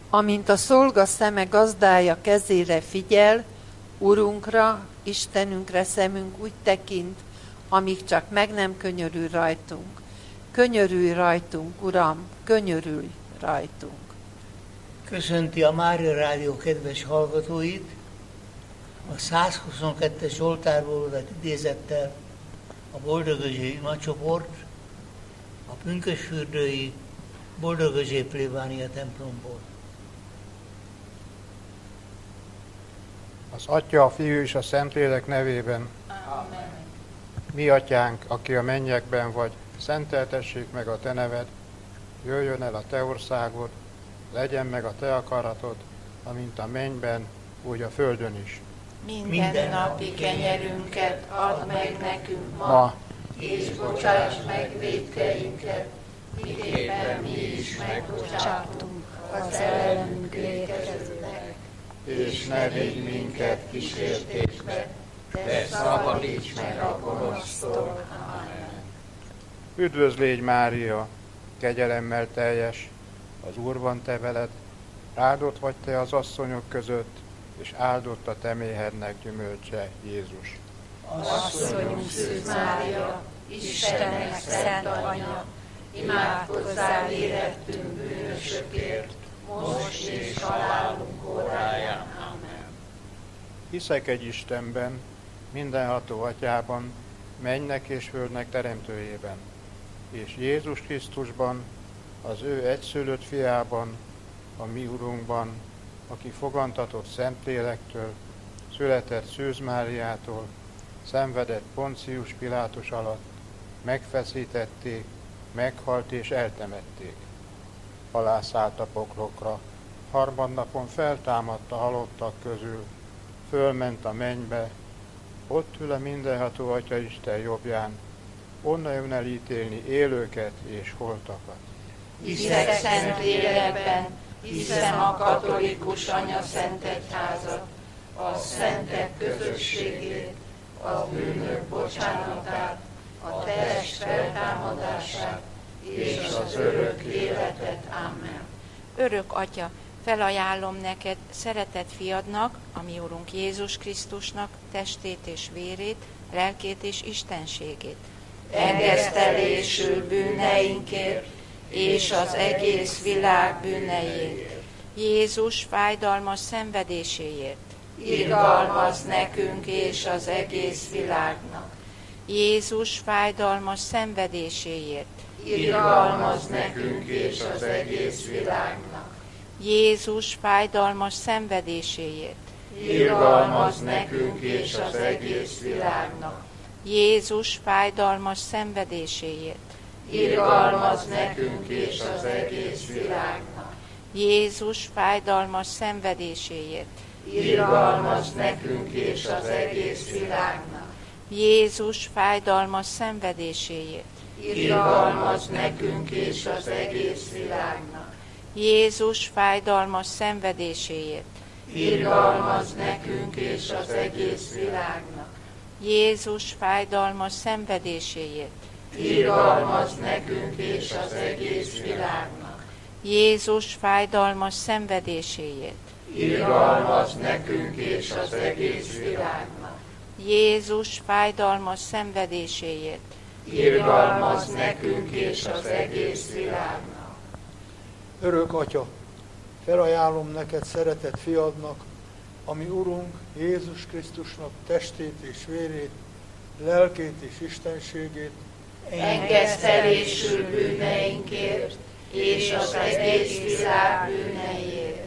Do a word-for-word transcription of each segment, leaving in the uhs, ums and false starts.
Amint a szolga szeme gazdája kezére figyel, Urunkra, Istenünkre szemünk úgy tekint, amíg csak meg nem könyörül rajtunk. Könyörülj rajtunk, Uram, könyörülj rajtunk. Köszönti a Mária Rádió kedves hallgatóit, a százhuszonkettes Zsoltárból vett idézettel a Boldogözsői nagycsoport, a pünkösdfürdői Boldogözső plébánia templomból. Az Atya, a Fiú és a Szentlélek nevében. Amen. Mi atyánk, aki a mennyekben vagy, szenteltessék meg a te neved, jöjjön el a te országod, legyen meg a te akaratod, amint a mennyben, úgy a földön is. Minden napi kenyerünket add meg nekünk ma, Ma. és bocsáss meg vétkeinket, miképpen mi is megbocsátunk az ellenünk vétkezőknek. És ne vigy minket kísértésbe, de szabadíts meg a gonosztól. Amen. Üdvözl légy, Mária, kegyelemmel teljes, az Úr van te veled, áldott vagy te az asszonyok között, és áldott a te méhednek gyümölcse, Jézus. Asszonyunk Szűz Mária, Istennek szent Anya, imádkozzál érettünk bűnösökért, most és halálunk óráján. Amen. Hiszek egy Istenben, mindenható Atyában, mennynek és földnek teremtőjében, és Jézus Krisztusban, az ő egyszülött fiában, a mi Urunkban, aki fogantatott Szentlélektől, született Szűz Máriától, szenvedett Poncius Pilátus alatt, megfeszítették, meghalt és eltemették. Alászállt a poklokra, harmadnapon feltámadt a halottak közül, fölment a mennybe, ott ül a mindenható Atya Isten jobbján, onnan jön elítélni élőket és holtakat. Hiszek Szentlélekben, hiszem a katolikus anya szent egyházat, a szentek közösségét, a bűnök bocsánatát, a test feltámadását és az örök életet. Amen. Örök Atya, felajánlom neked szeretett fiadnak, a mi Urunk Jézus Krisztusnak testét és vérét, lelkét és istenségét. Engesztelésül bűneinkért és az egész világ bűneiért. Jézus fájdalmas szenvedéséért. Irgalmazz nekünk és az egész világnak. Jézus fájdalmas szenvedéséért. Irgalmazz nekünk és az egész világnak. Jézus fájdalmas szenvedéséért. Irgalmazz nekünk és az egész világnak. Jézus fájdalmas szenvedéséért. Irgalmazz nekünk és az egész világnak. Jézus fájdalmas szenvedéséért. Irgalmazz nekünk és az egész világnak. Jézus fájdalmas szenvedéséért. Irgalmazz nekünk és az egész világnak. Jézus fájdalmas szenvedéséért. Irgalmazz nekünk és az egész világnak. Jézus fájdalmas szenvedéséért. Irgalmazz nekünk és az egész világnak. Jézus fájdalmas szenvedéséért. Irgalmazz nekünk és az egész világnak. Jézus fájdalmas szenvedéséért. Irgalmazz nekünk és az egész világnak. Örök Atya, felajánlom neked szeretett fiadnak, ami Urunk Jézus Krisztusnak testét és vérét, lelkét és istenségét, engesztelésül bűneinkért és az egész világ bűneiért.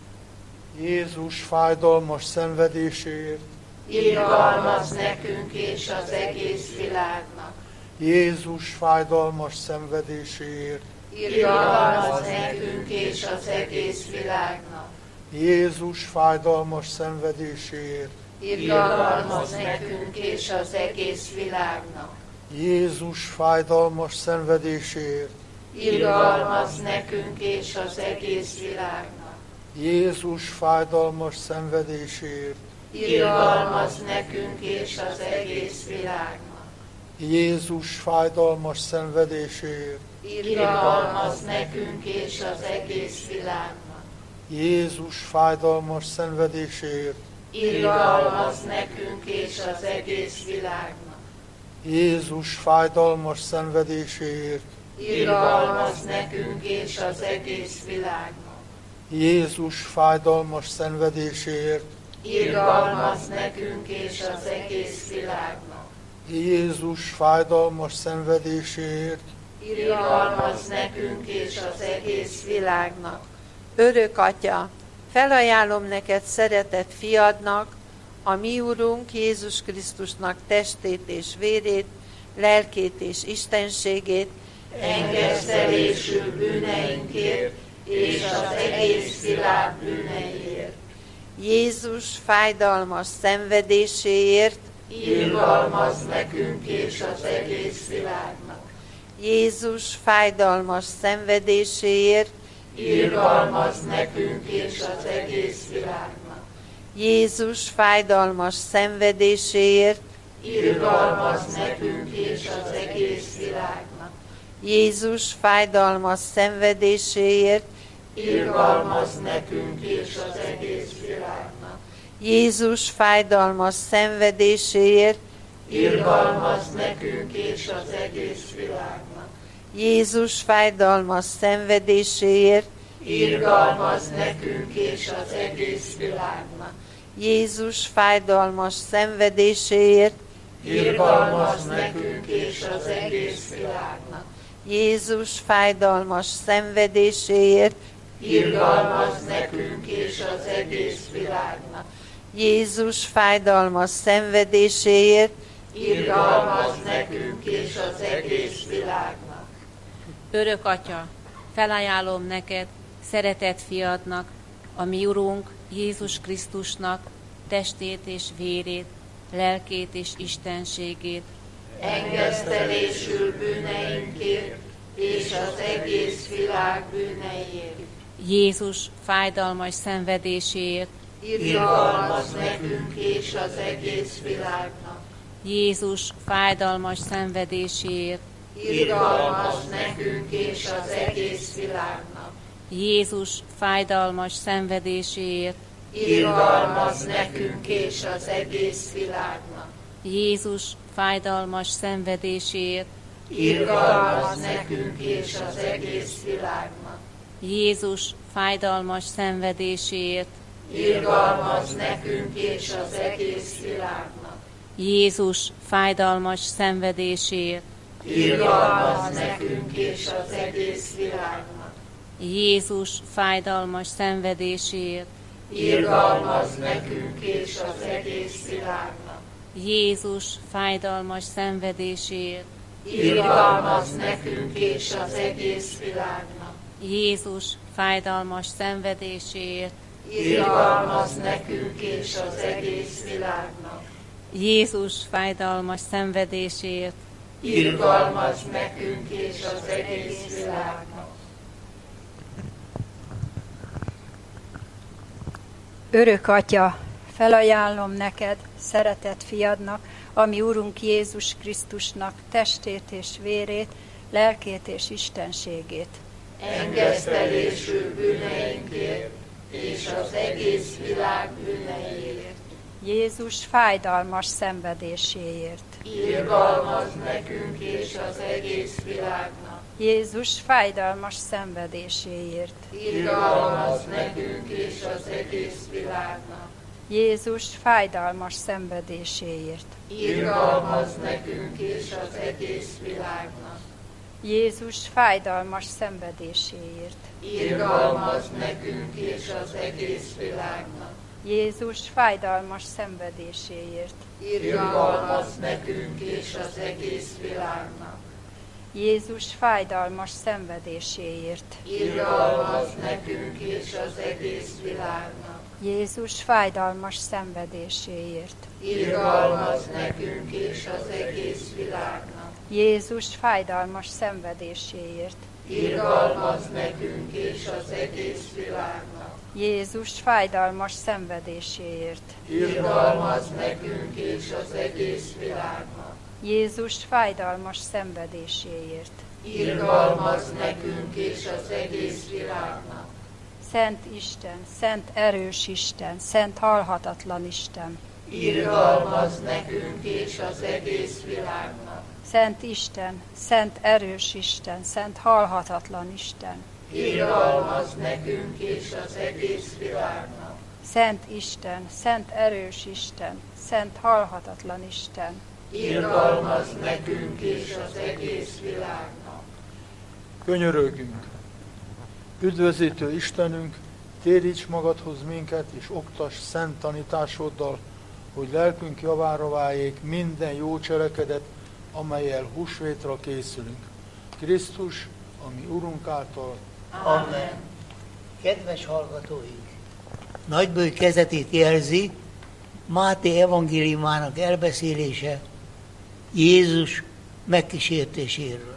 Jézus fájdalmas szenvedéséért, irgalmazz nekünk és az egész világnak. Jézus fájdalmas szenvedéséért, irgalmazz nekünk és az egész világnak. Jézus fájdalmas szenvedéséért, irgalmazz nekünk és az egész világnak. Jézus fájdalmas szenvedéséért, irgalmazz nekünk és az egész világnak. Jézus fájdalmas szenvedéséért, irgalmazz nekünk és az egész világnak. Jézus fájdalmas szenvedéséért, irgalmazz nekünk és az egész világnak. Jézus fájdalmas szenvedéséért, irgalmaz nekünk és az egész világnak. Jézus fájdalmas szenvedéséért, Irgalmaz nekünk és az egész világnak. Jézus fájdalmas szenvedéséért, Irgalmaz nekünk és az egész világnak. Jézus fájdalmas szenvedéséért, Irgalmaz nekünk és az egész világnak. Örök Atya, felajánlom neked szeretett fiadnak, a mi Urunk Jézus Krisztusnak testét és vérét, lelkét és istenségét, Engesztelésül bűneinkért és az egész világ bűneiért. Jézus fájdalmas szenvedéséért, Irgalmaz nekünk és az egész világnak. Jézus fájdalmas szenvedéséért, Irgalmaz nekünk és az egész világnak. Jézus fájdalmas szenvedéséért, Irgalmaz nekünk és az egész világnak. Jézus fájdalmas szenvedéséért, Irgalmaz nekünk és az egész világnak. Jézus fájdalmas szenvedéséért, Irgalmaz nekünk és az egész világnak. Jézus fájdalmas szenvedéséért, Irgalmaz nekünk és az egész világnak. Jézus fájdalmas szenvedéséért, Irgalmaz nekünk és az egész világnak. Jézus fájdalmas szenvedéséért, Irgalmaz nekünk és az egész világnak. Jézus fájdalmas szenvedéséért, Irgalmaz nekünk és az egész világnak. Örök Atya, felajánlom neked, szeretett fiadnak, a mi Urunk Jézus Krisztusnak testét és vérét, lelkét és istenségét, Engesztelésül bűneinkért és az egész világ bűneiért. Jézus fájdalmas szenvedéséért, Irgalmaz nekünk és az egész világnak. Jézus fájdalmas szenvedéséért, Irgalmaz nekünk és az egész világnak. Jézus fájdalmas szenvedéséért, Irgalmaz nekünk és az egész világnak. Jézus fájdalmas szenvedéséért, Irgalmaz nekünk és az egész világnak. Jézus fájdalmas szenvedéséért, Irgalmaz nekünk és az egész világnak. Jézus fájdalmas szenvedéséért, Irgalmaz nekünk és az egész világnak. Jézus fájdalmas szenvedéséért, Irgalmaz nekünk és az egész világnak. Jézus fájdalmas szenvedéséért, Irgalmaz nekünk és az egész világnak. Jézus fájdalmas szenvedéséért, Irgalmaz nekünk és az egész világnak. Jézus fájdalmas szenvedéséért, Irgalmaz nekünk és az egész világnak. Örök Atya, felajánlom neked, szeretett fiadnak, a mi Urunk Jézus Krisztusnak testét és vérét, lelkét és istenségét. Engesztelésül bűneinkért és az egész világ bűneiért. Jézus fájdalmas szenvedéséért. Irgalmaz nekünk és az egész világnak. Jézus fájdalmas szenvedéséért. Irgalmaz nekünk és az egész világnak. Jézus fájdalmas szenvedéséért. Irgalmaz nekünk és az egész világnak. Jézus fájdalmas szenvedéséért. Irgalmaz nekünk és az egész világnak. Jézus fájdalmas szenvedéséért. Irgalmaz nekünk és az egész világnak. Jézus fájdalmas szenvedéséért. Irgalmaz nekünk és az egész világnak. Jézus fájdalmas szenvedéséért. Irgalmaz nekünk és az egész világnak. Jézus fájdalmas szenvedéséért. Irgalmaz nekünk és az egész világnak. Jézus fájdalmas szenvedéséért. Irgalmaz nekünk és az egész világnak. Jézus fájdalmas szenvedéséért. Irgalmaz nekünk és az egész világnak. Szent Isten, szent erős Isten, szent halhatatlan Isten. Irgalmazz nekünk és az egész világnak. Szent Isten, szent erős Isten, szent halhatatlan Isten. Irgalmazz nekünk és az egész világnak. Szent Isten, szent erős Isten, szent halhatatlan Isten. Irgalmazz nekünk és az egész világnak. Könyörögjünk! Üdvözítő Istenünk, téríts magadhoz minket, és oktass szent tanításoddal, hogy lelkünk javára váljék minden jó cselekedet, amellyel húsvétra készülünk. Krisztus, ami Urunk által. Amen. Kedves hallgatóink! Nagybőj kezdetét jelzi Máté evangéliumának elbeszélése Jézus megkísértéséről.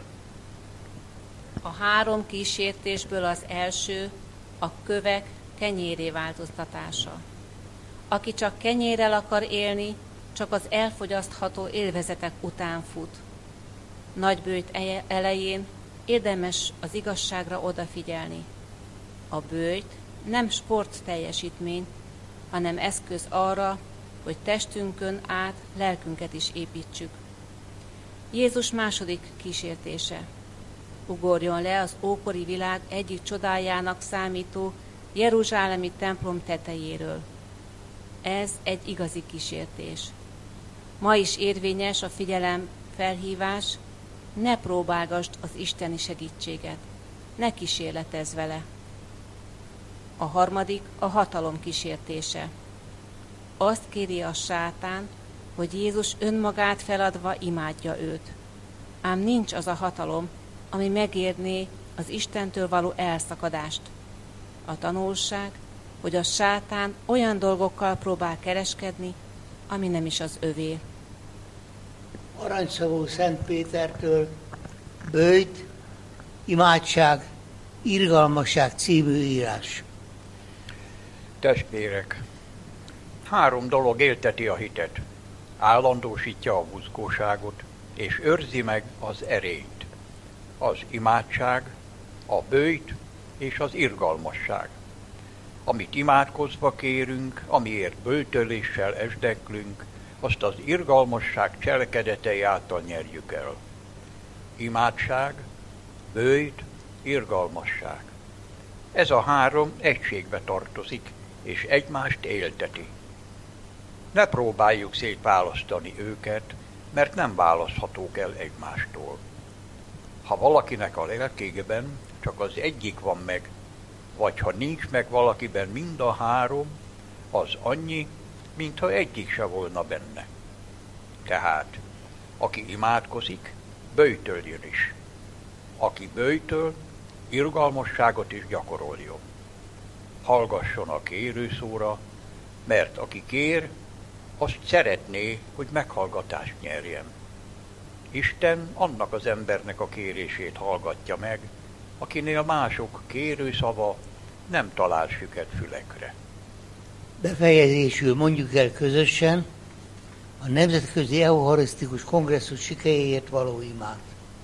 A három kísértésből az első a kövek kenyéré változtatása. Aki csak kenyérrel akar élni, csak az elfogyasztható élvezetek után fut. Nagybőjt elején érdemes az igazságra odafigyelni. A bőjt nem sportteljesítmény, hanem eszköz arra, hogy testünkön át lelkünket is építsük. Jézus második kísértése. Ugorjon le az ókori világ egyik csodájának számító jeruzsálemi templom tetejéről. Ez egy igazi kísértés. Ma is érvényes a figyelem felhívás, ne próbálgasd az isteni segítséget, ne kísérletezz vele. A harmadik a hatalom kísértése. Azt kéri a sátán, hogy Jézus önmagát feladva imádja őt. Ám nincs az a hatalom, ami megérné az Istentől való elszakadást. A tanulság, hogy a sátán olyan dolgokkal próbál kereskedni, ami nem is az övé. Aranyszavú Szent Pétertől bőjt, imádság, irgalmasság című írás. Testvérek, három dolog élteti a hitet, állandósítja a buzgóságot, és őrzi meg az erényt. Az imádság, a bőjt és az irgalmasság. Amit imádkozva kérünk, amiért böjtöléssel esdeklünk, azt az irgalmasság cselekedetei által nyerjük el. Imádság, bőjt, irgalmasság. Ez a három egységbe tartozik, és egymást élteti. Ne próbáljuk szétválasztani őket, mert nem választhatók el egymástól. Ha valakinek a lelkében csak az egyik van meg, vagy ha nincs meg valakiben mind a három, az annyi, mintha egyik se volna benne. Tehát, aki imádkozik, böjtöljön is. Aki böjtöl, irgalmasságot is gyakoroljon. Hallgasson a kérőszóra, mert aki kér, azt szeretné, hogy meghallgatást nyerjen. Isten annak az embernek a kérését hallgatja meg, akinél mások kérőszava nem talál süket fülekre. Befejezésül mondjuk el közösen a Nemzetközi Eucharisztikus Kongresszus sikeréért való imát.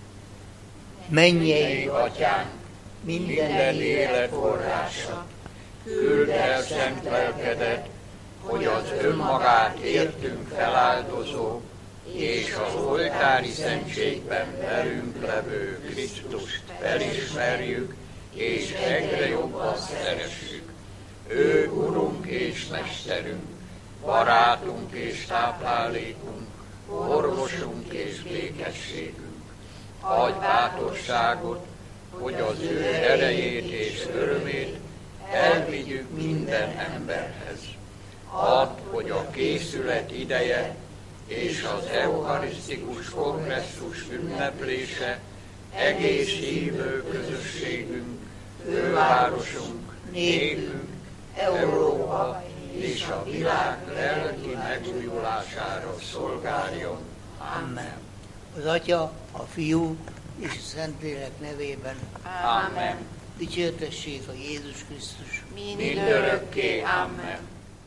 Mennyei Atyánk, minden élet forrása, küld el szent lelkedet, hogy az önmagát értünk feláldozó, és az oltári szentségben velünk levő Krisztust felismerjük, és egyre jobban szeressük. Ő Urunk és Mesterünk, barátunk és táplálékunk, orvosunk és békességünk. Adj bátorságot, hogy az ő erejét és örömét elvigyük minden emberhez. Add, hogy a készület ideje és az eucharisztikus kongresszus ünneplése egész hívő közösségünk, fővárosunk, népünk, Európa és a világ lelki megújulására szolgáljon. Amen. Az Atya, a Fiú és a Szentlélek nevében. Amen. Dicsértessék a Jézus Krisztus. Mindörökké. Amen.